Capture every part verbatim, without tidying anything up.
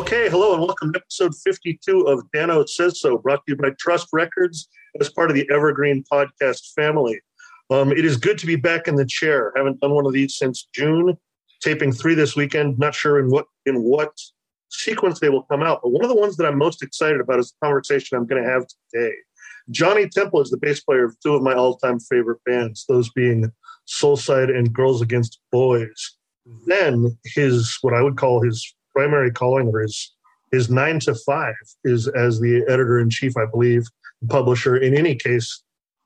Okay, hello and welcome to episode fifty-two of Dano Says So, brought to you by Trust Records as part of the Evergreen Podcast family. Um, it is good to be back in the chair. Haven't done one of these since June. Taping three this weekend. Not sure in what in what sequence they will come out, but one of the ones that I'm most excited about is the conversation I'm going to have today. Johnny Temple is the bass player of two of my all-time favorite bands, those being Soulside and Girls Against Boys. Then his, what I would call his primary calling, or his, his nine to five, is as the editor-in-chief, I believe, publisher, in any case,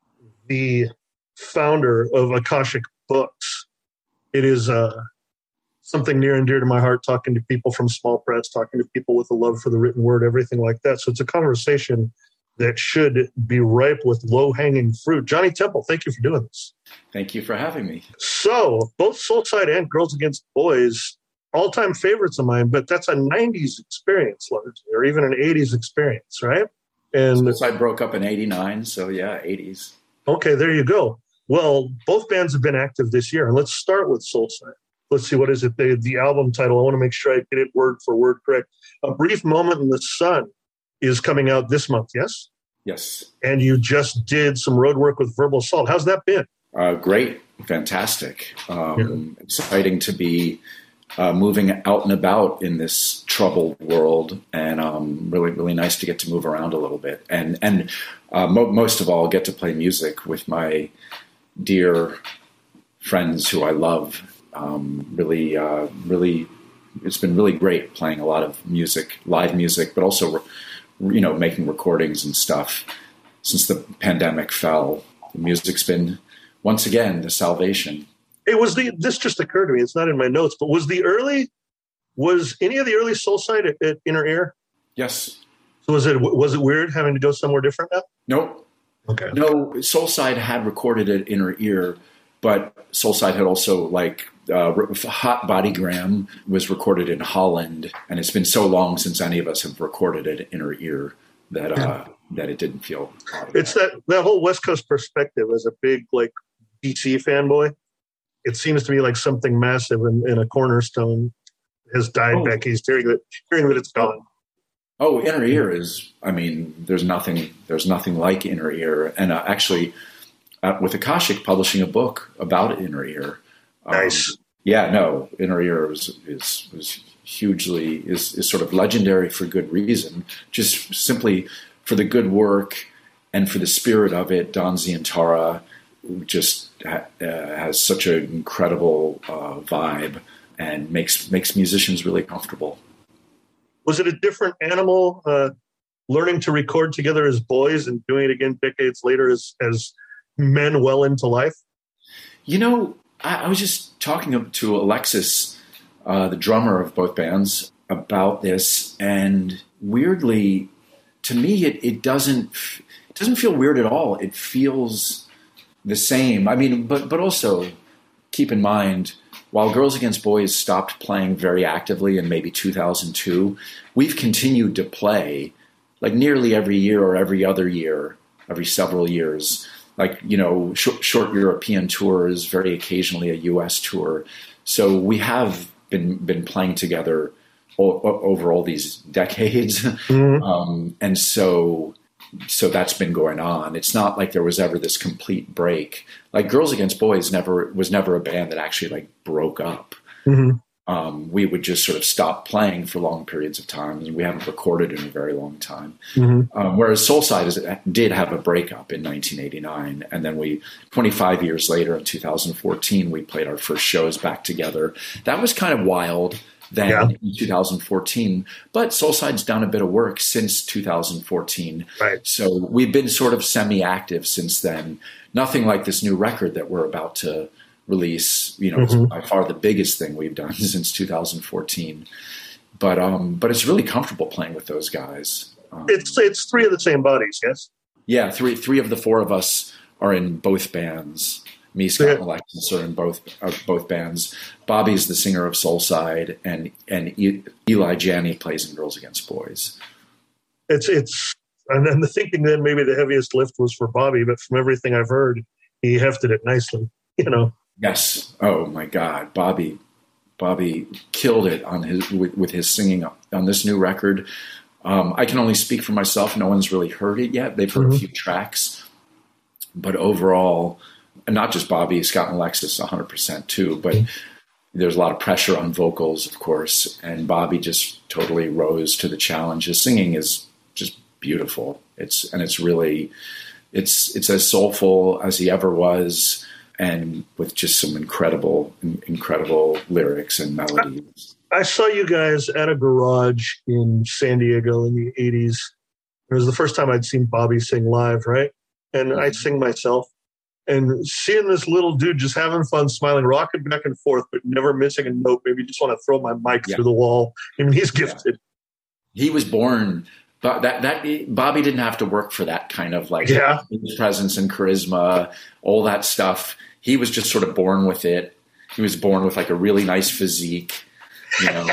the founder of Akashic Books. It is uh, something near and dear to my heart, talking to people from small press, talking to people with a love for the written word, everything like that. So it's a conversation that should be ripe with low-hanging fruit. Johnny Temple, thank you for doing this. Thank you for having me. So both Soulside and Girls Against Boys, all-time favorites of mine, but that's a nineties experience largely, or even an eighties experience, right? And Soulside broke up in eighty-nine, so yeah, eighties. Okay, there you go. Well, both bands have been active this year, and let's start with Soulside. Let's see, what is it? The, the album title, I want to make sure I get it word for word correct. A Brief Moment in the Sun is coming out this month, yes? Yes. And you just did some road work with Verbal Assault. How's that been? Uh, great. Fantastic. Um, yeah. Exciting to be uh, moving out and about in this troubled world, and um, really, really nice to get to move around a little bit. And, and uh, mo- most of all, get to play music with my dear friends who I love. Um, really, uh, really, it's been really great playing a lot of music, live music, but also, you know, making recordings and stuff. Since the pandemic fell, the music's been, once again, the salvation. It was the, this just occurred to me, it's not in my notes, but was the early, was any of the early Soulside at, at Inner Ear? Yes. So was it, was it weird having to go somewhere different now? Nope. Okay. No, Soulside had recorded at Inner Ear, but Soulside had also, like, uh, Hot Bodygram was recorded in Holland, and it's been so long since any of us have recorded at Inner Ear that uh, that it didn't feel odd. It's that, that whole West Coast perspective as a big, like, B C fanboy. It seems to me like something massive and, and a cornerstone has died oh. back east, hearing that, hearing that it's gone. Oh, Inner Ear is, I mean, there's nothing, there's nothing like Inner Ear. And uh, actually, uh, with Akashic publishing a book about Inner Ear. Um, nice. Yeah, no, Inner Ear was, is, was hugely, is, is sort of legendary for good reason, just simply for the good work and for the spirit of it. Don Zientara just ha- uh, has such an incredible uh, vibe and makes makes musicians really comfortable. Was it a different animal uh, learning to record together as boys and doing it again decades later as, as men well into life? You know, I, I was just talking to Alexis, uh, the drummer of both bands, about this, and weirdly, to me, it, it doesn't it doesn't feel weird at all. It feels the same. I mean, but but also keep in mind, while Girls Against Boys stopped playing very actively in maybe two thousand two, we've continued to play like nearly every year or every other year, every several years, like, you know, sh- short European tours, very occasionally a U S tour. So we have been been playing together o- over all these decades. Mm-hmm. Um, and so... So that's been going on. It's not like there was ever this complete break. Like Girls Against Boys never was never a band that actually like broke up. Mm-hmm. Um, we would just sort of stop playing for long periods of time, and we haven't recorded in a very long time. Mm-hmm. Um, whereas Soulside is, did have a breakup in nineteen eighty-nine, and then we, twenty-five years later in two thousand fourteen, we played our first shows back together. That was kind of wild. Then yeah. in two thousand fourteen, but Soulside's done a bit of work since two thousand fourteen. Right. So we've been sort of semi-active since then. Nothing like this new record that we're about to release. You know, mm-hmm. It's by far the biggest thing we've done since two thousand fourteen. But um, but it's really comfortable playing with those guys. Um, it's it's three of the same bodies, yes. Yeah, three three of the four of us are in both bands. Me, Scott, yeah. and Alexis are in both are both bands. Bobby's the singer of Soulside, and and Eli Janney plays in Girls Against Boys. It's it's and then the thinking then maybe the heaviest lift was for Bobby, but from everything I've heard, he hefted it nicely. You know. Yes. Oh my God, Bobby. Bobby killed it on his with, with his singing on this new record. Um, I can only speak for myself. No one's really heard it yet. They've heard mm-hmm. a few tracks, but overall, and not just Bobby, Scott and Alexis, one hundred percent too. But there's a lot of pressure on vocals, of course, and Bobby just totally rose to the challenge. His singing is just beautiful. It's and it's really, it's it's as soulful as he ever was, and with just some incredible, incredible lyrics and melodies. I saw you guys at a garage in San Diego in the eighties. It was the first time I'd seen Bobby sing live, right? And mm-hmm. I'd sing myself. And seeing this little dude just having fun, smiling, rocking back and forth, but never missing a note. Maybe just want to throw my mic yeah. through the wall. I mean, he's gifted. Yeah. He was born, but that that Bobby didn't have to work for that kind of like yeah. presence and charisma, all that stuff. He was just sort of born with it. He was born with like a really nice physique. You know.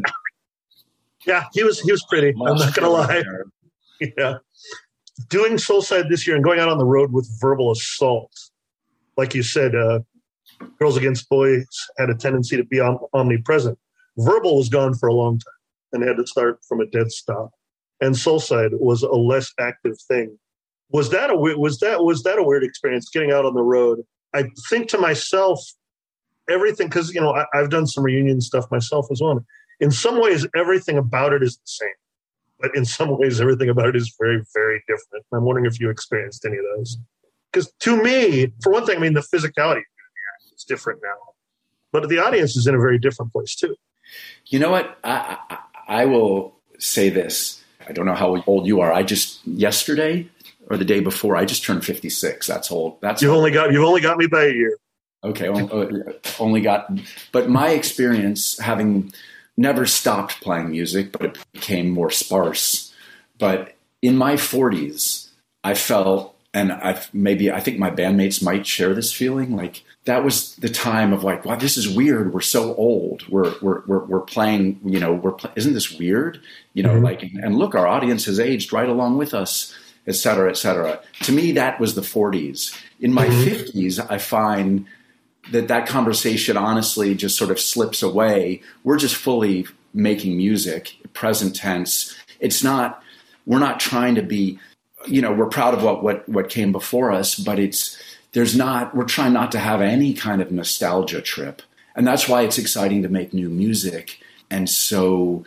yeah, he was he was pretty. I'm not gonna lie. Yeah, doing Soulside this year and going out on the road with Verbal Assault, like you said, uh, Girls Against Boys had a tendency to be om- omnipresent. Verbal was gone for a long time and had to start from a dead stop, and Soulside was a less active thing. Was that a was that was that a weird experience getting out on the road? I think to myself. Everything, because, you know, I, I've done some reunion stuff myself as well. In some ways, everything about it is the same. But in some ways, everything about it is very, very different. I'm wondering if you experienced any of those. Because to me, for one thing, I mean, the physicality is different now. But the audience is in a very different place, too. You know what? I, I, I will say this. I don't know how old you are. I just, yesterday or the day before, I just turned fifty-six. That's old. That's you've old. only got You've only got me by a year. Okay, only got, but my experience, having never stopped playing music, but it became more sparse. But in my forties, I felt, and I maybe I think my bandmates might share this feeling, like that was the time of like, wow, this is weird. We're so old. We're we're we're, we're playing. You know, we're isn't this weird? You know, mm-hmm. like, and look, our audience has aged right along with us, et cetera, et cetera. To me, that was the forties. In my mm-hmm. fifties, I find that that conversation honestly just sort of slips away. We're just fully making music, present tense. It's not, we're not trying to be, you know, we're proud of what, what, what came before us, but it's, there's not, we're trying not to have any kind of nostalgia trip. And that's why it's exciting to make new music. And so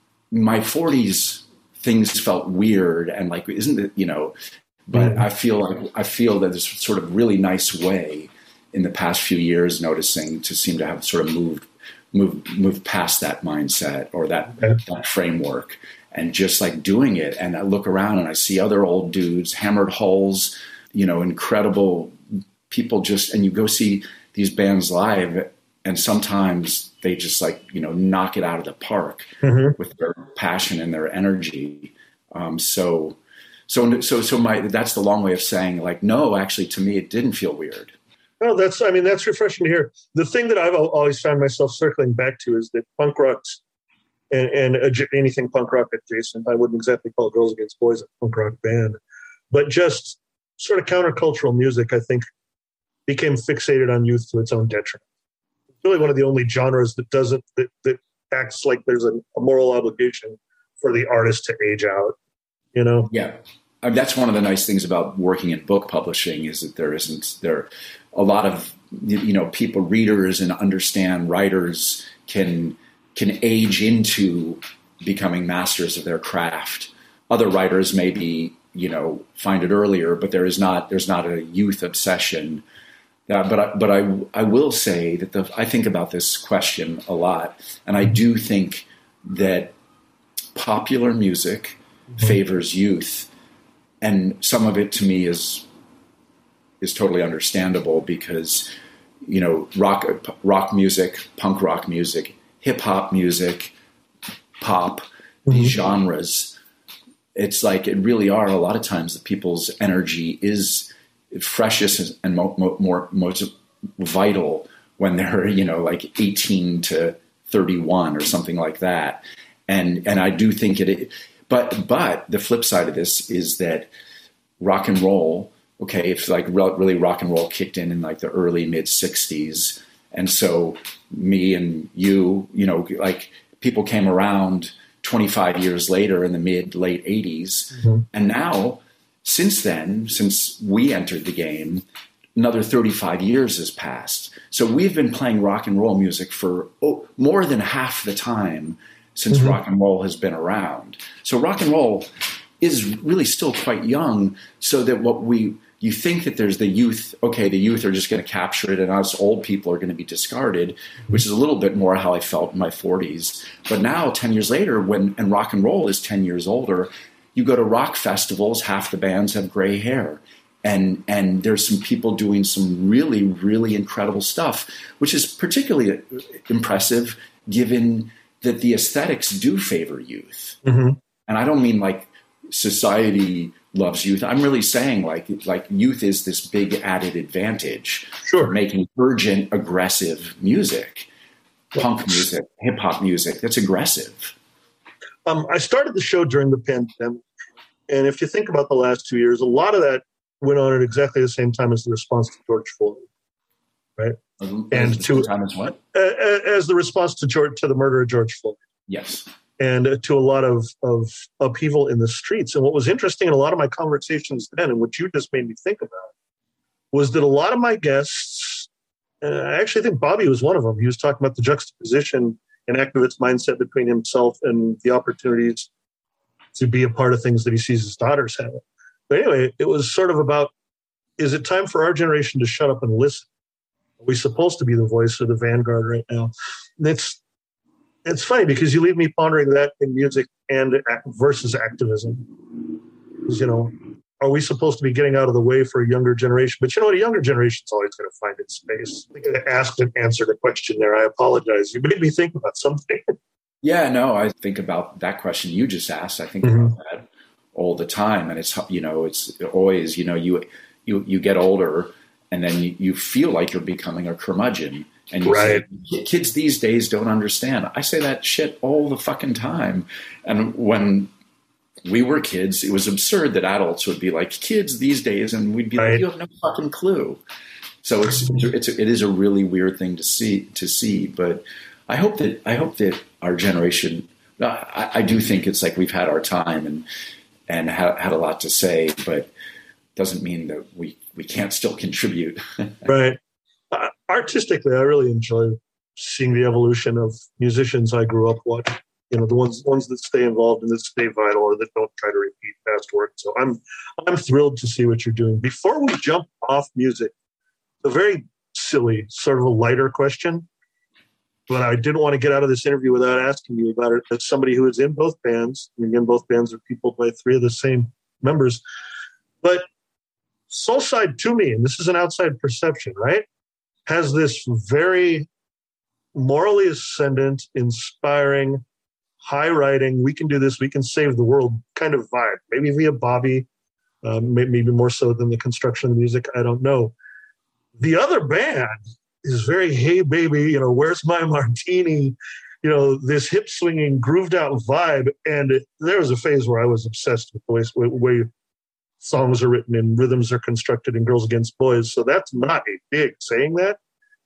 my forties, things felt weird and like, isn't it, you know, but mm-hmm. I feel like, I feel that there's sort of really nice way in the past few years, noticing to seem to have sort of moved, moved, moved past that mindset or that, okay. that framework, and just like doing it. And I look around and I see other old dudes, Hammered Hulls, you know, incredible people just, and you go see these bands live, and sometimes they just like, you know, knock it out of the park mm-hmm. with their passion and their energy. Um, so, so, so, so my, that's the long way of saying like, no, actually to me, it didn't feel weird. Well, that's, I mean, that's refreshing to hear. The thing that I've always found myself circling back to is that punk rock's and, and anything punk rock adjacent, I wouldn't exactly call Girls Against Boys a punk rock band, but just sort of countercultural music, I think, became fixated on youth to its own detriment. It's really one of the only genres that doesn't, that, that acts like there's a, a moral obligation for the artist to age out, you know? Yeah. I mean, that's one of the nice things about working in book publishing is that there isn't there a lot of, you know, people, readers and understand writers can can age into becoming masters of their craft. Other writers maybe, you know, find it earlier, but there is not there's not a youth obsession. Uh, but I, but I I will say that the I think about this question a lot, and I do think that popular music mm-hmm. favors youth. And some of it to me is is totally understandable because, you know, rock rock music, punk rock music, hip hop music, pop, mm-hmm. these genres, it's like it really are a lot of times the people's energy is freshest and more, more most vital when they're, you know, like eighteen to thirty-one or something like that. And and I do think it. But but the flip side of this is that rock and roll, okay, if like really rock and roll kicked in in like the early mid sixties, And so me and you, you know, like people came around twenty-five years later in the mid, late eighties. Mm-hmm. And now, since then, since we entered the game, another thirty-five years has passed. So we've been playing rock and roll music for oh, more than half the time since mm-hmm. rock and roll has been around. So rock and roll is really still quite young, so that what we, you think that there's the youth, okay, the youth are just going to capture it and us old people are going to be discarded, which is a little bit more how I felt in my forties. But now, ten years later, when and rock and roll is ten years older, you go to rock festivals, half the bands have gray hair. And and there's some people doing some really, really incredible stuff, which is particularly impressive given that the aesthetics do favor youth. Mm-hmm. And I don't mean like society loves youth. I'm really saying like like youth is this big added advantage sure. for making urgent, aggressive music, punk music, hip hop music that's aggressive. Um, I started the show during the pandemic. And if you think about the last two years, a lot of that went on at exactly the same time as the response to George Floyd, right? Um, and to time as what? Uh, as the response to George, to the murder of George Floyd. Yes. And uh, to a lot of, of upheaval in the streets. And what was interesting in a lot of my conversations then, and what you just made me think about, was that a lot of my guests, uh, I actually think Bobby was one of them. He was talking about the juxtaposition and activist mindset between himself and the opportunities to be a part of things that he sees his daughters have. But anyway, it was sort of about, is it time for our generation to shut up and listen? Are we supposed to be the voice of the vanguard right now? And it's it's funny because you leave me pondering that in music and versus activism. Because, you know, are we supposed to be getting out of the way for a younger generation? But you know what? A younger generation is always going to find its space. I think I asked and answered a question there. I apologize. You made me think about something. Yeah, no, I think about that question you just asked. I think mm-hmm. about that all the time. And it's, you know, it's always, you know, you you you get older and then you, you feel like you're becoming a curmudgeon. And you right. say, kids these days don't understand. I say that shit all the fucking time. And when we were kids, it was absurd that adults would be like, kids these days, and we'd be right. like, you have no fucking clue. So it's it's a, it is a really weird thing to see to see. But I hope that I hope that our generation. I, I do think it's like we've had our time and and ha- had a lot to say, but doesn't mean that we we can't still contribute. Right. Uh, artistically, I really enjoy seeing the evolution of musicians I grew up watching. You know, the ones ones that stay involved and that stay vital, or that don't try to repeat past work. So I'm I'm thrilled to see what you're doing. Before we jump off music, a very silly, sort of a lighter question, but I didn't want to get out of this interview without asking you about it. As somebody who is in both bands, and again, both bands are peopled by three of the same members, but Soulside to me, and this is an outside perception, right, has this very morally ascendant, inspiring, high-riding, we can do this, we can save the world kind of vibe. Maybe via Bobby, um, maybe more so than the construction of the music, I don't know. The other band is very, hey, baby, you know, where's my martini? You know, this hip-swinging, grooved-out vibe. And there was a phase where I was obsessed with the way, way songs are written and rhythms are constructed in Girls Against Boys. So that's not a dig saying that.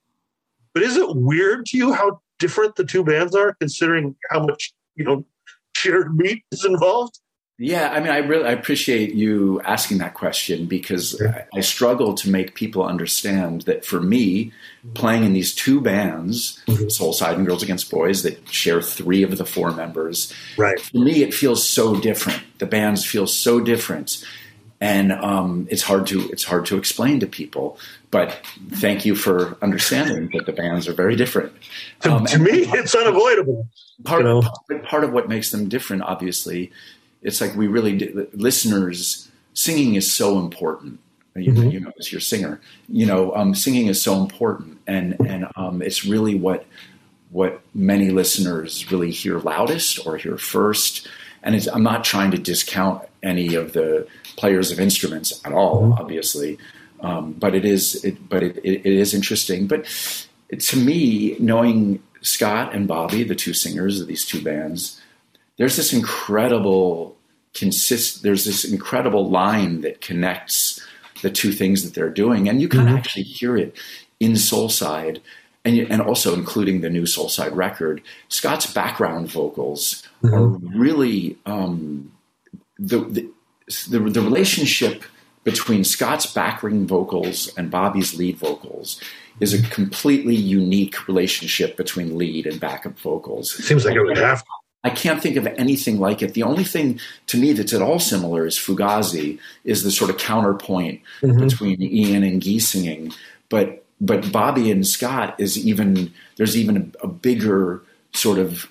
But is it weird to you how different the two bands are, considering how much, you know, shared meat is involved? Yeah, I mean, I really I appreciate you asking that question, because I, I struggle to make people understand that for me, playing in these two bands, mm-hmm. Soulside and Girls Against Boys, that share three of the four members, right? For me, it feels so different. The bands feel so different, and um, it's hard to it's hard to explain to people. But thank you for understanding that the bands are very different. To, um, to me, part, it's unavoidable. Part, you know? part, part of what makes them different, obviously, it's like we really do, listeners. Singing is so important. You, mm-hmm. you know, as your singer, you know, um, singing is so important, and and um, it's really what what many listeners really hear loudest or hear first. And it's, I'm not trying to discount any of the players of instruments at all, mm-hmm. obviously. Um, but it is, it, but it, it, it is interesting. But to me, knowing Scott and Bobby, the two singers of these two bands, there's this incredible consist. There's this incredible line that connects the two things that they're doing, and you can mm-hmm. actually hear it in Soulside. and and also including the new Soulside record, Scott's background vocals mm-hmm. are really um, the, the the the relationship between Scott's backing vocals and Bobby's lead vocals is a completely unique relationship between lead and backup vocals. It seems like it would have to. I can't think of anything like it. The only thing to me that's at all similar is Fugazi, is the sort of counterpoint mm-hmm. between Ian and Guy singing. But but Bobby and Scott is even, there's even a, a bigger sort of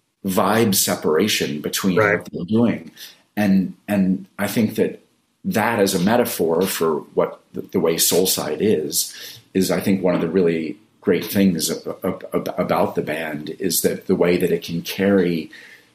vibe separation between right. what they're doing. And and I think that that as a metaphor for what the, the way Soulside is, is I think one of the really great things about the band is that the way that it can carry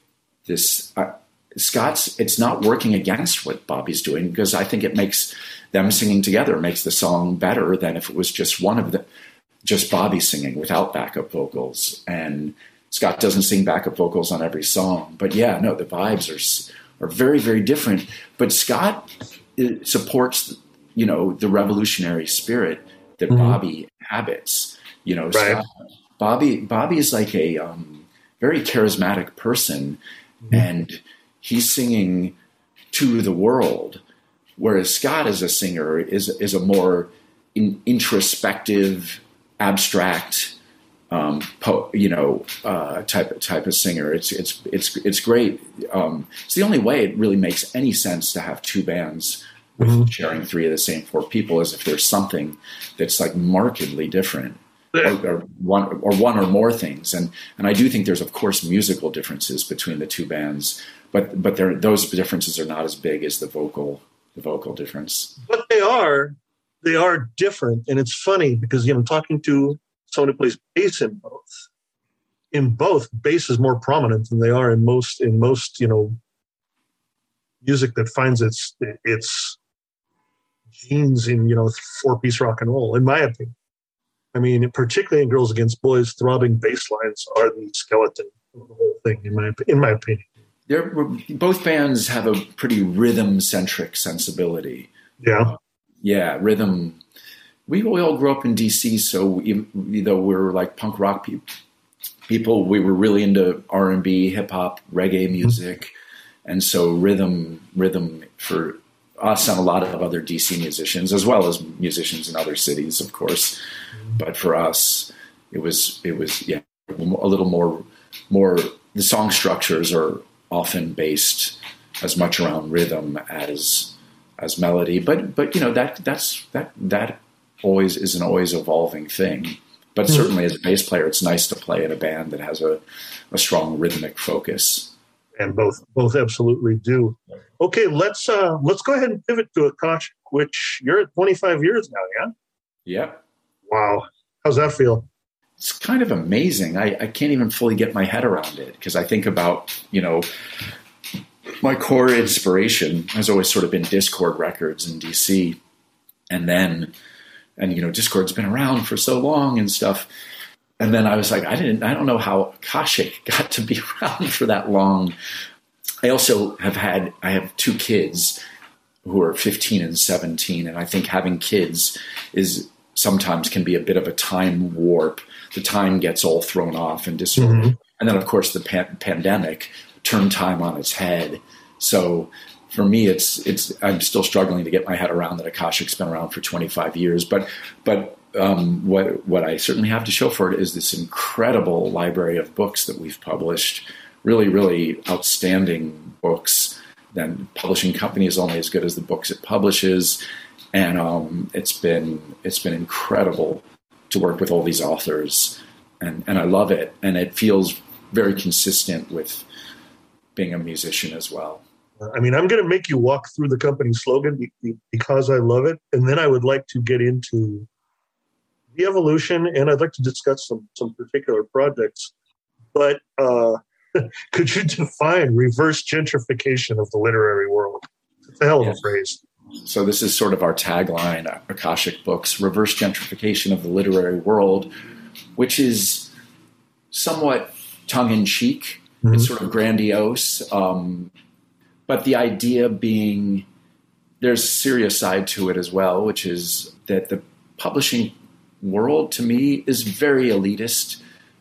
this uh, Scott's, it's not working against what Bobby's doing, because I think it makes them singing together makes the song better than if it was just one of the, just Bobby singing without backup vocals. And Scott doesn't sing backup vocals on every song, but yeah, no, the vibes are, are very, very different. But Scott supports, you know, the revolutionary spirit that mm-hmm. Bobby inhabits. You know, right. Scott, Bobby. Bobby is like a um, very charismatic person, mm-hmm. and he's singing to the world, whereas Scott, as a singer, is is a more in, introspective, abstract, um, po- you know, uh, type type of singer. It's it's it's it's great. Um, it's the only way it really makes any sense to have two bands with mm-hmm. sharing three of the same four people, is if there's something that's like markedly different. Or, or one or one or more things, and and I do think there's of course musical differences between the two bands, but but there those differences are not as big as the vocal the vocal difference. But they are they are different, and it's funny because you know I'm talking to someone who plays bass in both. In both, bass is more prominent than they are in most in most you know music that finds its its genes in you know four piece rock and roll, in my opinion. I mean, particularly in Girls Against Boys, throbbing bass lines are the skeleton of the whole thing, in my in my opinion. They're, both bands have a pretty rhythm-centric sensibility. Yeah. Uh, yeah, rhythm. We, we all grew up in D C, so even though we were like punk rock pe- people, we were really into R and B, hip-hop, reggae music. Mm-hmm. And so rhythm, rhythm for us and a lot of other D C musicians, as well as musicians in other cities, of course. But for us, it was it was yeah a little more more. The song structures are often based as much around rhythm as as melody. But but you know that that's that that always is an always evolving thing. But mm-hmm. certainly as a bass player, it's nice to play in a band that has a, a strong rhythmic focus. And both both absolutely do. Okay, let's uh, let's go ahead and pivot to Akashic, which you're at twenty-five years now, yeah? Yeah. Wow. How's that feel? It's kind of amazing. I, I can't even fully get my head around it, because I think about, you know, my core inspiration has always sort of been Dischord Records in D C. And then, and, you know, Dischord's been around for so long and stuff. And then I was like, I didn't, I don't know how Akashic got to be around for that long. I also have had, I have two kids who are fifteen and seventeen. And I think having kids is sometimes can be a bit of a time warp. The time gets all thrown off and disordered. Mm-hmm. And then of course the pan- pandemic turned time on its head. So for me, it's, it's, I'm still struggling to get my head around that Akashic's been around for twenty-five years, but, but, Um, what what I certainly have to show for it is this incredible library of books that we've published. Really, really outstanding books. Then publishing company is only as good as the books it publishes, and um, it's been it's been incredible to work with all these authors, and and I love it, and it feels very consistent with being a musician as well. I mean, I'm going to make you walk through the company slogan because I love it, and then I would like to get into the evolution, and I'd like to discuss some some particular projects. But uh, could you define reverse gentrification of the literary world? It's a hell of a yes. phrase. So this is sort of our tagline, Akashic Books, reverse gentrification of the literary world, which is somewhat tongue-in-cheek. Mm-hmm. It's sort of grandiose. Um, but the idea being there's a serious side to it as well, which is that the publishing world to me is very elitist,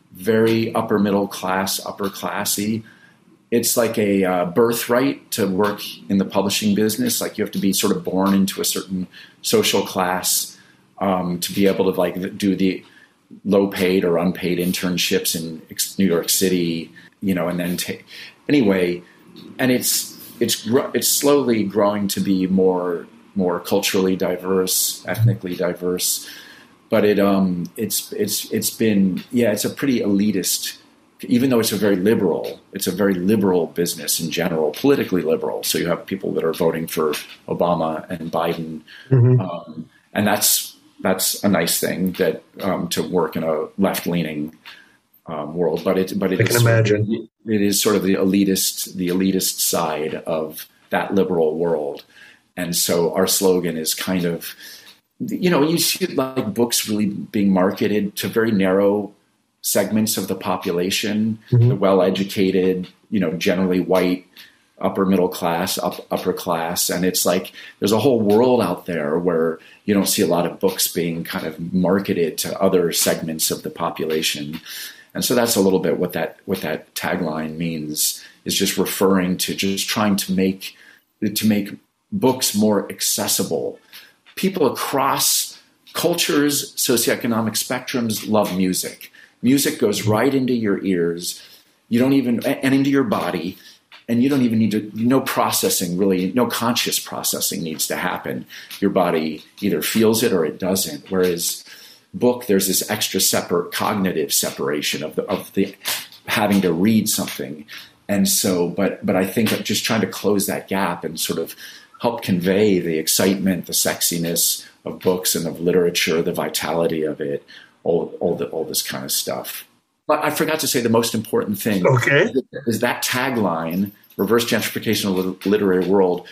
very upper middle class, upper classy. It's like a uh, birthright to work in the publishing business. Like you have to be sort of born into a certain social class um, to be able to like do the low paid or unpaid internships in New York City, you know, and then take anyway. And it's it's it's slowly growing to be more more culturally diverse, ethnically diverse. But it um it's it's it's been yeah it's a pretty elitist. Even though it's a very liberal, it's a very liberal business in general, politically liberal. So you have people that are voting for Obama and Biden, mm-hmm. um, and that's that's a nice thing that um, to work in a left-leaning um, world. But it but it I is can imagine sort of, it is sort of the elitist the elitist side of that liberal world, and so our slogan is kind of, you know, you see like books really being marketed to very narrow segments of the population, mm-hmm. the well-educated, you know, generally white, upper middle class, up, upper class. And it's like, there's a whole world out there where you don't see a lot of books being kind of marketed to other segments of the population. And so that's a little bit what that, what that tagline means, is just referring to just trying to make, to make books more accessible. People across cultures, socioeconomic spectrums love music. Music goes right into your ears. You don't even, and into your body, and you don't even need to, no processing really, no conscious processing needs to happen. Your body either feels it or it doesn't. Whereas book, there's this extra separate cognitive separation of the, of the having to read something. And so, but, but I think just trying to close that gap and sort of help convey the excitement, the sexiness of books and of literature, the vitality of it, all, all, the, all this kind of stuff. But I forgot to say the most important thing. Okay. is, is that tagline, reverse gentrification of the literary world,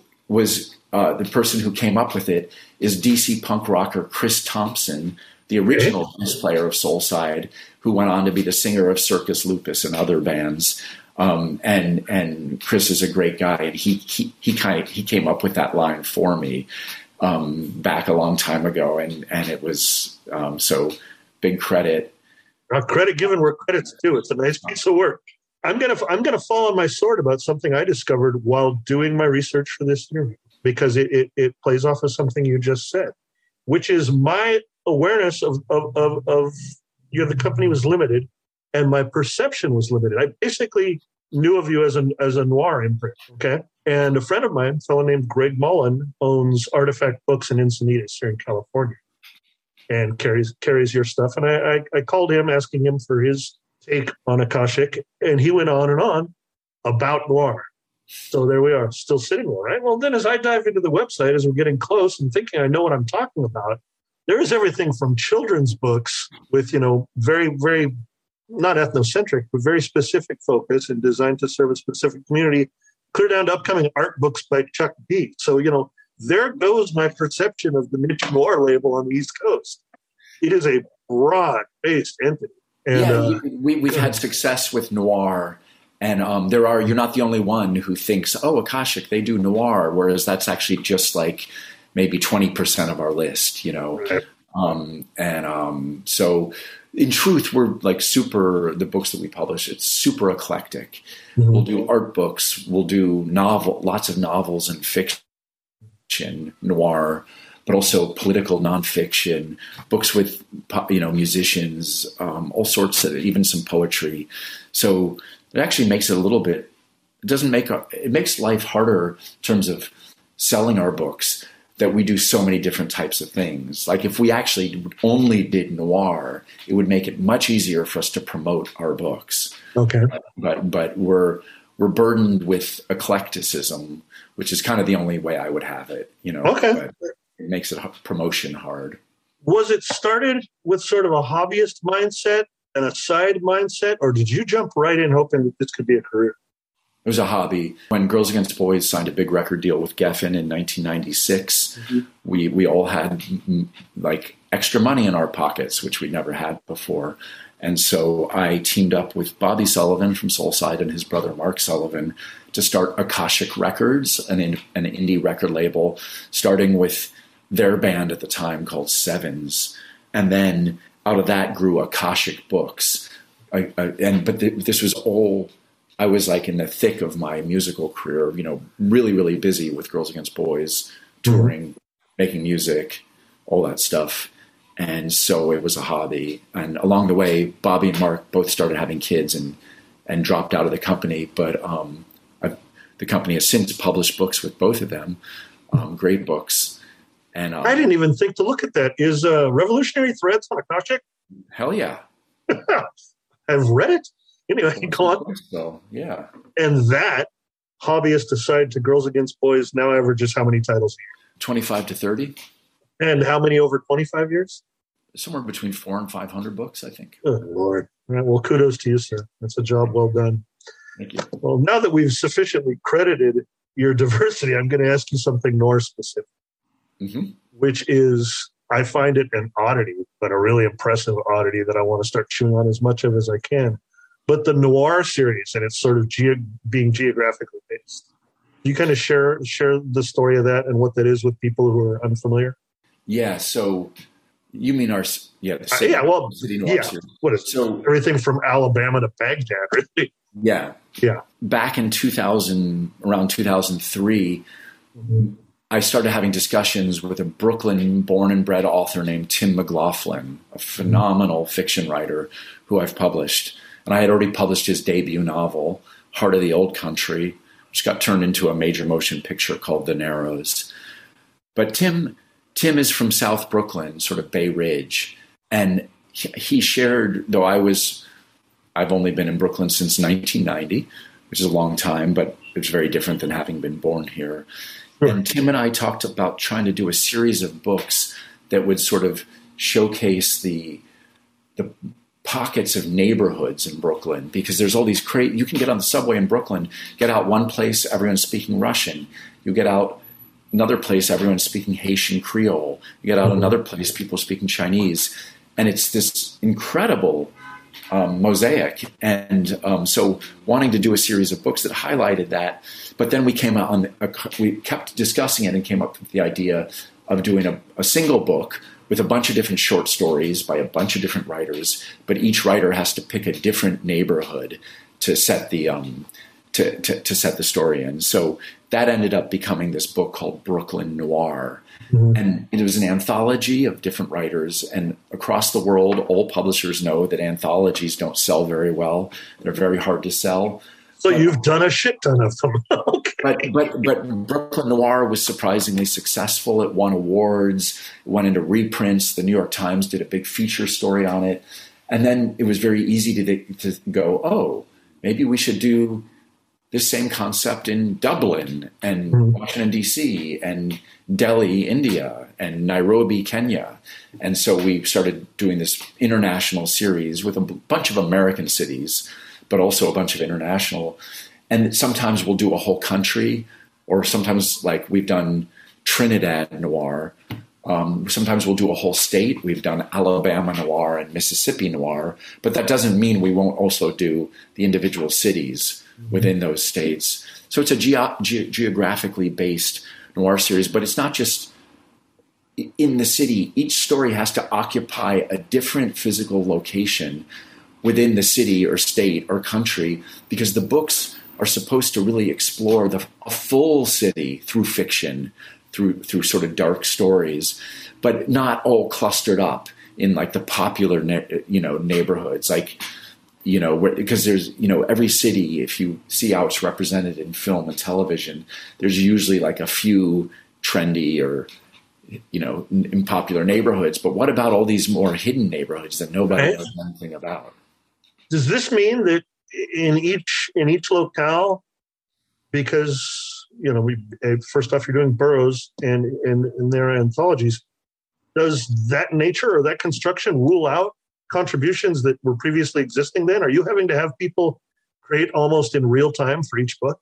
was uh, the person who came up with it is D C punk rocker Chris Thompson, the original okay. bass player of Soulside, who went on to be the singer of Circus Lupus and other bands. Um, and and Chris is a great guy, and he he he kind of he came up with that line for me um, back a long time ago, and and it was um, so big credit. Uh, credit given where credit's due. It's a nice piece of work. I'm gonna I'm gonna fall on my sword about something I discovered while doing my research for this interview, because it it, it plays off of something you just said, which is my awareness of of of, of you know, the company was limited. And my perception was limited. I basically knew of you as a, as a noir imprint, okay? And a friend of mine, a fellow named Greg Mullen, owns Artifact Books in Encinitas here in California and carries carries your stuff. And I, I, I called him asking him for his take on Akashic, and he went on and on about noir. So there we are, still sitting all right. Well, then as I dive into the website, as we're getting close and thinking I know what I'm talking about, there is everything from children's books with, you know, very, very... not ethnocentric, but very specific focus and designed to serve a specific community, clear down to upcoming art books by Chuck D. So, you know, there goes my perception of the niche noir label on the East Coast. It is a broad-based entity. And, yeah, uh, we, we've had success with noir, and um, there are, you're not the only one who thinks, oh, Akashic, they do noir, whereas that's actually just like maybe twenty percent of our list, you know. Right. Um, and um, so... in truth, we're like super, the books that we publish, it's super eclectic. Mm-hmm. We'll do art books, we'll do novel, lots of novels and fiction, noir, but also political nonfiction, books with, you know, musicians, um, all sorts of, even some poetry. So it actually makes it a little bit, it doesn't make, a, it makes life harder in terms of selling our books, that we do so many different types of things. Like if we actually only did noir, it would make it much easier for us to promote our books. Okay. But but, but we're we're burdened with eclecticism, which is kind of the only way I would have it. You know. Okay. But it makes it promotion hard. Was it started with sort of a hobbyist mindset and a side mindset, or did you jump right in hoping that this could be a career? It was a hobby. When Girls Against Boys signed a big record deal with Geffen in nineteen ninety-six, mm-hmm. we we all had like extra money in our pockets, which we never had before. And so I teamed up with Bobby Sullivan from Soulside and his brother Mark Sullivan to start Akashic Records, an, in, an indie record label, starting with their band at the time called Sevens. And then out of that grew Akashic Books. I, I, and but th- this was all, I was like in the thick of my musical career, you know, really, really busy with Girls Against Boys, touring, mm-hmm. making music, all that stuff. And so it was a hobby. And along the way, Bobby and Mark both started having kids and, and dropped out of the company. But um, I've, the company has since published books with both of them, um, great books. And um, I didn't even think to look at that. Is uh, Revolutionary Threads on Akashic? Hell yeah. I've read it. Anyway, go on. So, yeah. And that hobbyist aside to Girls Against Boys now averages how many titles a year? twenty-five to thirty. And how many over twenty-five years? Somewhere between four and five hundred books, I think. Oh, Lord. All right, well, kudos to you, sir. That's a job well done. Thank you. Well, now that we've sufficiently credited your diversity, I'm going to ask you something more specific, mm-hmm. which is, I find it an oddity, but a really impressive oddity that I want to start chewing on as much of as I can. But the noir series, and it's sort of ge- being geographically based. You kind of share share the story of that and what that is with people who are unfamiliar? Yeah, so you mean our yeah the city, uh, yeah well city noir yeah series. What is so everything from Alabama to Baghdad, really? Yeah, yeah. Back in two thousand, around two thousand three, mm-hmm. I started having discussions with a Brooklyn born and bred author named Tim McLaughlin, a phenomenal mm-hmm. fiction writer who I've published, and I had already published his debut novel, Heart of the Old Country, which got turned into a major motion picture called The Narrows. But Tim. Tim is from South Brooklyn, sort of Bay Ridge. And he shared, though I was, I've only been in Brooklyn since nineteen ninety, which is a long time, but it's very different than having been born here. Sure. And Tim and I talked about trying to do a series of books that would sort of showcase the, the pockets of neighborhoods in Brooklyn, because there's all these crazy, you can get on the subway in Brooklyn, get out one place, everyone's speaking Russian. You get out another place, everyone's speaking Haitian Creole. You get out another place, people speaking Chinese. And it's this incredible um, mosaic. And um, so wanting to do a series of books that highlighted that. But then we came out on, a, we kept discussing it and came up with the idea of doing a, a single book with a bunch of different short stories by a bunch of different writers. But each writer has to pick a different neighborhood to set the um, to, to, to set the story in. So that ended up becoming this book called Brooklyn Noir. Mm-hmm. And it was an anthology of different writers. And across the world, all publishers know that anthologies don't sell very well. They're very hard to sell. So but, you've done a shit ton of them. Okay. But, but, but Brooklyn Noir was surprisingly successful. It won awards. It went into reprints. The New York Times did a big feature story on it. And then it was very easy to, to go, oh, maybe we should do this same concept in Dublin and mm-hmm. Washington, D C and Delhi, India and Nairobi, Kenya. And so we started doing this international series with a b- bunch of American cities, but also a bunch of international. And sometimes we'll do a whole country, or sometimes like we've done Trinidad Noir. Um, sometimes we'll do a whole state. We've done Alabama Noir and Mississippi Noir, but that doesn't mean we won't also do the individual cities within those states. So it's a ge- ge- geographically based noir series, but it's not just in the city. Each story has to occupy a different physical location within the city or state or country, because the books are supposed to really explore the a full city through fiction, through through sort of dark stories, but not all clustered up in like the popular ne- you know neighborhoods, like. You know, because there's, you know, every city, if you see how it's represented in film and television, there's usually like a few trendy or, you know, in popular neighborhoods. But what about all these more hidden neighborhoods that nobody right. knows anything about? Does this mean that in each in each locale, because, you know, we first off, you're doing boroughs and in and their anthologies, does that nature or that construction rule out contributions that were previously existing then? Are you having to have people create almost in real time for each book?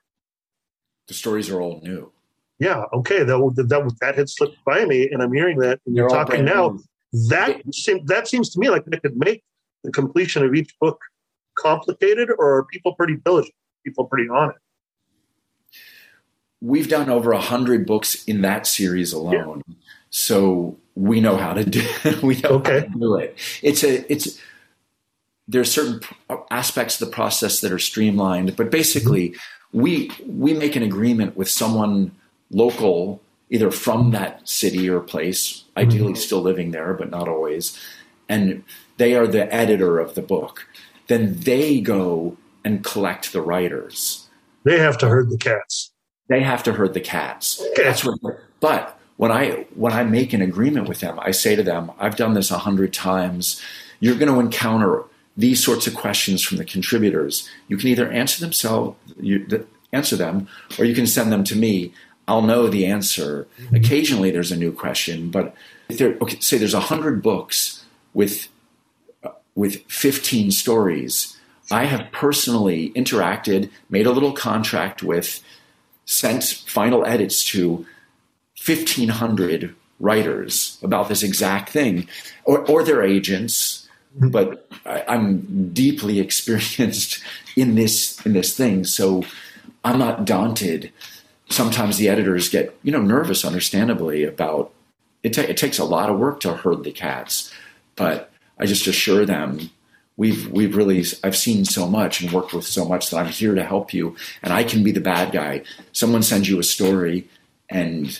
The stories are all new. Yeah, okay. That that, that had slipped by me, and I'm hearing that. And you're talking now. New. That, seem, that seems to me like it could make the completion of each book complicated, or are people pretty diligent? People pretty on it? We've done over one hundred books in that series alone. So we know how to do we know Okay. how to do it. It's a it's there's certain aspects of the process that are streamlined, but basically mm-hmm. we we make an agreement with someone local, either from that city or place, ideally mm-hmm. still living there, but not always, and they are the editor of the book. Then they go and collect the writers. They have to herd the cats. They have to herd the cats. Okay. That's what. But when I when I make an agreement with them, I say to them, "I've done this a hundred times. You're going to encounter these sorts of questions from the contributors. You can either answer themselves, you, answer them, or you can send them to me. I'll know the answer. Mm-hmm. Occasionally, there's a new question, but if there, okay, say there's a hundred books with uh, with fifteen stories. I have personally interacted, made a little contract with, sent final edits to fifteen hundred writers about this exact thing, or, or their agents." But I, I'm deeply experienced in this in this thing, so I'm not daunted. Sometimes the editors get, you know, nervous, understandably, about it. Ta- it takes a lot of work to herd the cats, but I just assure them we've we've really I've seen so much and worked with so much that I'm here to help you, and I can be the bad guy. Someone sends you a story, and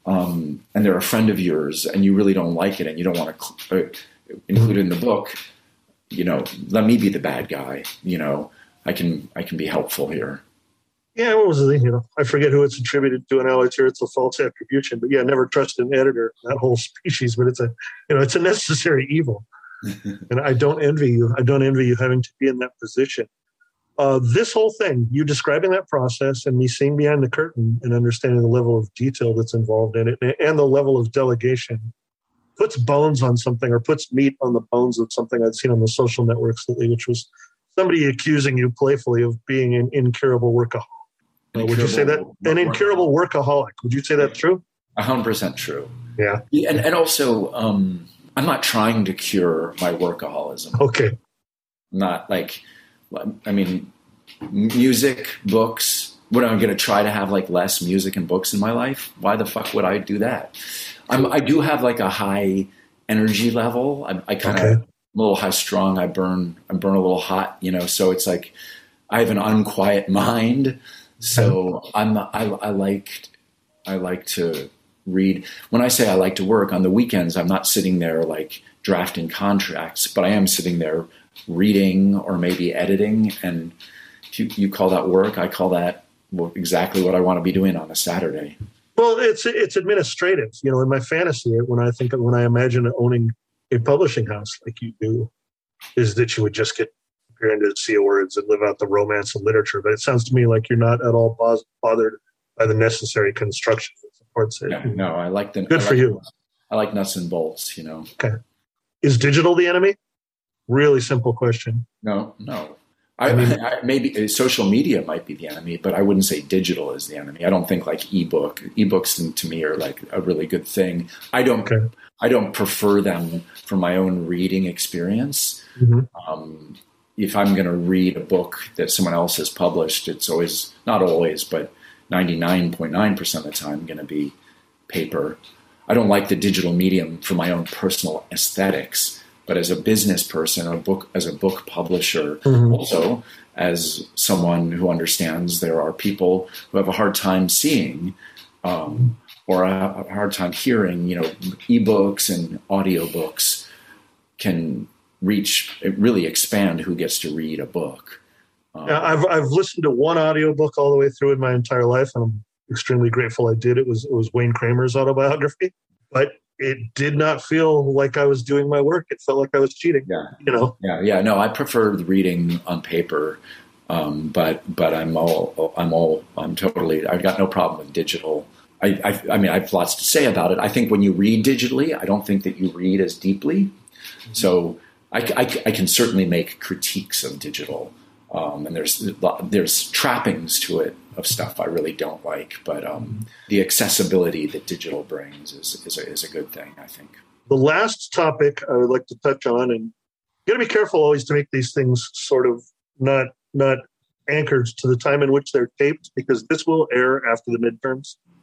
um, and they're a friend of yours, and you really don't like it, and you don't want to. Cl- include in the book, you know, let me be the bad guy. You know, I can I can be helpful here. Yeah, what was the thing? You know, I forget who it's attributed to, and now it's it's a false attribution. But yeah, never trust an editor, that whole species. But it's a you know, it's a necessary evil, and I don't envy you. I don't envy you having to be in that position. Uh, this whole thing, you describing that process, and me seeing behind the curtain and understanding the level of detail that's involved in it, and the level of delegation, puts bones on something, or puts meat on the bones of something I'd seen on the social networks lately, which was somebody accusing you playfully of being an incurable workaholic. Uh, would you say that? An incurable workaholic. Would you say that's true? A hundred percent true. Yeah. And, and also, um, I'm not trying to cure my workaholism. Okay. Not like, I mean, music, books. What, am I going to try to have like less music and books in my life? Why the fuck would I do that? I'm, I do have like a high energy level. I, I kind of okay. I'm a little high strung. I burn. I burn a little hot. You know. So it's like I have an unquiet mind. So I'm. I, I like. I like to read. When I say I like to work on the weekends, I'm not sitting there like drafting contracts, but I am sitting there reading or maybe editing. And if you, you call that work, I call that well, exactly what I want to be doing on a Saturday. Well, it's it's administrative. You know, in my fantasy, when I think when I imagine owning a publishing house like you do, is that you would just get prepared to see words and live out the romance of literature. But it sounds to me like you're not at all bothered by the necessary construction that supports it. Yeah, no, I like the good I for like, you. I like nuts and bolts. You know. Okay. Is digital the enemy? Really simple question. No, no. I, I mean, I, maybe social media might be the enemy, but I wouldn't say digital is the enemy. I don't think like ebook ebooks to me are like a really good thing. I don't. Okay. I don't prefer them for my own reading experience. Mm-hmm. Um, if I'm going to read a book that someone else has published, it's always not always, but ninety-nine point nine percent of the time going to be paper. I don't like the digital medium for my own personal aesthetics. But as a business person, a book as a book publisher, mm-hmm. also as someone who understands there are people who have a hard time seeing um, or a, a hard time hearing, you know, ebooks and audiobooks can reach, really expand who gets to read a book. Um, yeah, I've I've listened to one audiobook all the way through in my entire life, and I'm extremely grateful I did. It was it was Wayne Kramer's autobiography, but it did not feel like I was doing my work. It felt like I was cheating. Yeah, you know. Yeah, yeah. No, I prefer reading on paper, um, but but I'm all I'm all I'm totally. I've got no problem with digital. I, I I mean, I have lots to say about it. I think when you read digitally, I don't think that you read as deeply. Mm-hmm. So I, I, I can certainly make critiques of digital, um, and there's there's trappings to it of stuff I really don't like, but um, the accessibility that digital brings is is a, is a good thing, I think. The last topic I would like to touch on, and you got to be careful always to make these things sort of not not anchored to the time in which they're taped, because this will air after the midterms.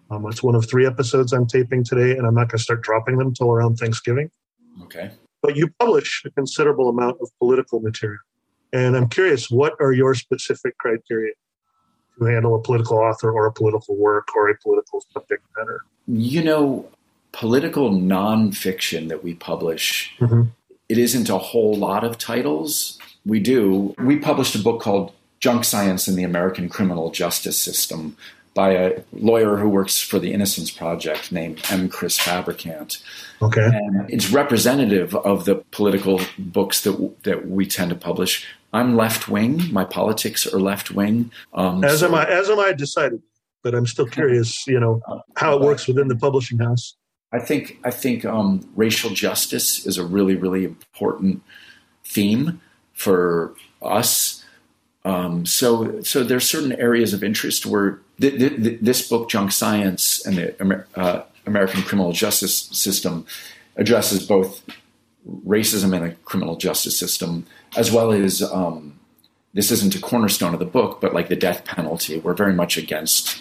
Um, it's one of three episodes I'm taping today, and I'm not going to start dropping them until around Thanksgiving. Okay. But you publish a considerable amount of political material. And I'm curious, what are your specific criteria to handle a political author or a political work or a political subject matter? You know, political nonfiction that we publish, mm-hmm. it isn't a whole lot of titles. We do. We published a book called Junk Science in the American Criminal Justice System by a lawyer who works for the Innocence Project named M. Chris Fabricant. Okay. And it's representative of the political books that that we tend to publish. I'm left-wing. My politics are left-wing. Um, as so, am I. As am I decided. But I'm still curious, you know, how it works within the publishing house. I think I think um, racial justice is a really, really important theme for us. Um, so, so there's certain areas of interest where th- th- th- this book, Junk Science and the Amer- uh, American Criminal Justice System, addresses both racism in the criminal justice system, as well as um, this isn't a cornerstone of the book, but like the death penalty. We're very much against,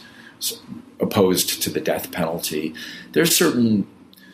opposed to the death penalty. There's certain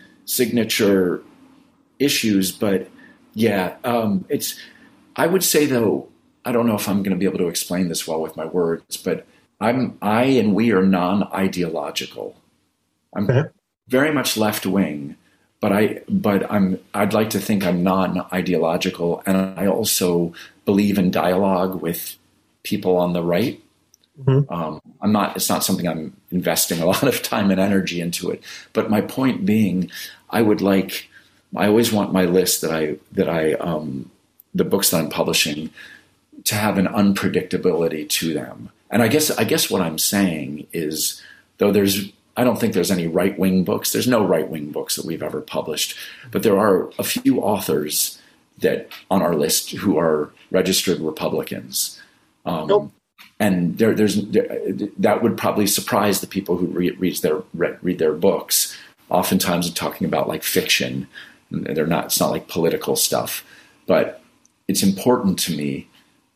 signature issues, but yeah, um, it's. I would say though, I don't know if I'm going to be able to explain this well with my words, but I'm I and we are non-ideological. I'm okay. very much left wing, but I but I'm I'd like to think I'm non-ideological, and I also believe in dialogue with people on the right. Mm-hmm. Um, I'm not. It's not something I'm investing a lot of time and energy into it. But my point being, I would like. I always want my list that I that I um, the books that I'm publishing to have an unpredictability to them. And I guess I guess what I'm saying is, though there's I don't think there's any right wing books. There's no right wing books that we've ever published, but there are a few authors that on our list who are registered Republicans. Um, nope. And there, there's there, that would probably surprise the people who read, reads their read, read their books. Oftentimes, they're talking about like fiction. They're not. It's not like political stuff, but it's important to me.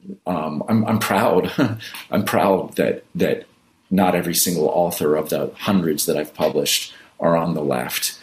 Um, I'm, I'm proud. I'm proud that that not every single author of the hundreds that I've published are on the left.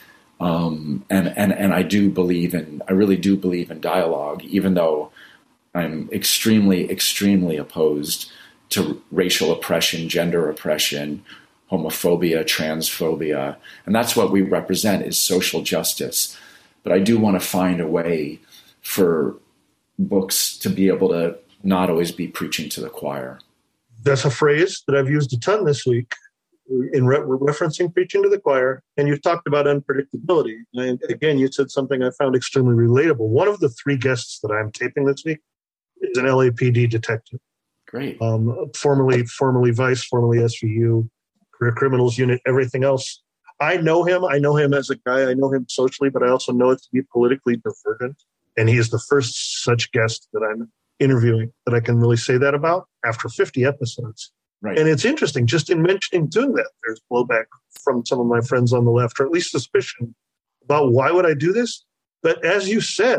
Um, and and and I do believe in. I really do believe in dialogue, even though I'm extremely, extremely opposed to racial oppression, gender oppression, homophobia, transphobia. And that's what we represent is social justice. But I do want to find a way for books to be able to not always be preaching to the choir. That's a phrase that I've used a ton this week in re- referencing preaching to the choir. And you've talked about unpredictability. And again, you said something I found extremely relatable. One of the three guests that I'm taping this week is an L A P D detective. Great. Um, formerly, formerly Vice, formerly S V U, Career Criminals Unit, everything else. I know him. I know him as a guy. I know him socially, but I also know it to be politically divergent. And he is the first such guest that I'm interviewing that I can really say that about after fifty episodes. Right. And it's interesting, just in mentioning doing that, there's blowback from some of my friends on the left, or at least suspicion about why would I do this? But as you said,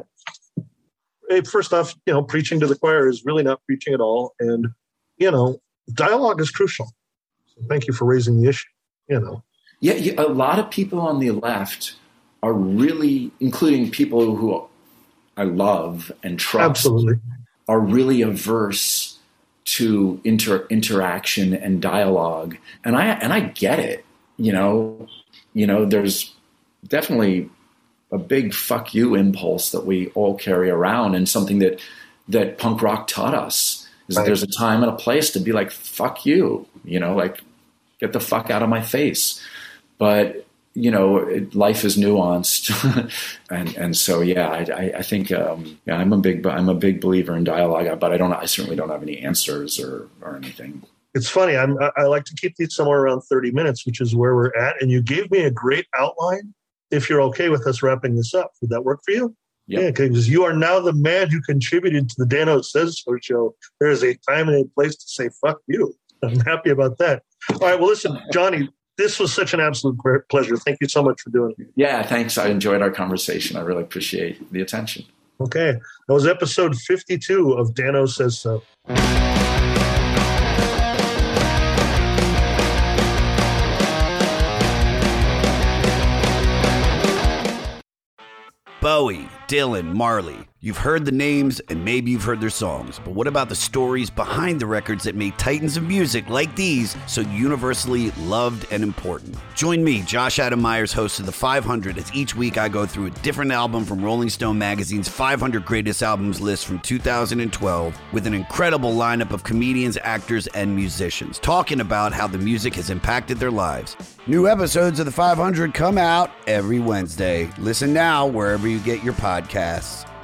first off, you know, preaching to the choir is really not preaching at all. And, you know, dialogue is crucial. So thank you for raising the issue, you know. Yeah, a lot of people on the left are really, including people who I love and trust, absolutely, are really averse to inter, interaction and dialogue. And I and I get it. You know, you know, there's definitely a big fuck you impulse that we all carry around, and something that that punk rock taught us is right. that there's a time and a place to be like, fuck you, you know, like get the fuck out of my face. But, you know, it, life is nuanced. and and so, yeah, I, I think um, yeah, I'm a big I'm a big believer in dialogue, but I don't I certainly don't have any answers or, or anything. It's funny. I'm, I like to keep these somewhere around thirty minutes, which is where we're at. And you gave me a great outline. If you're okay with us wrapping this up, would that work for you? Yep. Yeah, because you are now the man who contributed to the Dano Says So show. There is a time and a place to say fuck you. I'm happy about that. All right, well, listen, Johnny, this was such an absolute pleasure. Thank you so much for doing it. Yeah, thanks. I enjoyed our conversation. I really appreciate the attention. Okay, that was episode fifty-two of Dano Says So. Bowie, Dylan, Marley. You've heard the names and maybe you've heard their songs, but what about the stories behind the records that made titans of music like these so universally loved and important? Join me, Josh Adam Myers, host of The five hundred, as each week I go through a different album from Rolling Stone magazine's five hundred Greatest Albums list from two thousand twelve with an incredible lineup of comedians, actors, and musicians, talking about how the music has impacted their lives. New episodes of The five hundred come out every Wednesday. Listen now wherever you get your podcasts.